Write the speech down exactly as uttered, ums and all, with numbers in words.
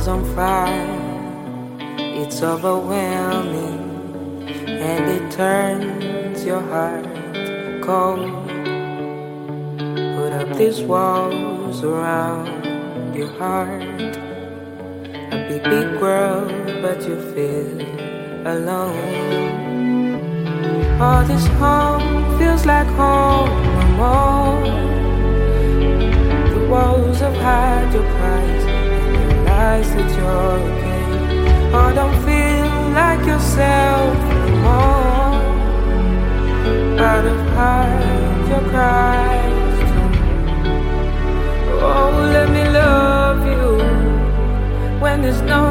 on fire. It's overwhelming, and it turns your heart cold. Put up these walls around your heart. A big, big world, but you feel alone. All this home feels like home no more. The walls have had your price, and you realize that you're okay. Oh, don't feel like yourself anymore. Out of heart, your cries too. Oh, let me love you when there's no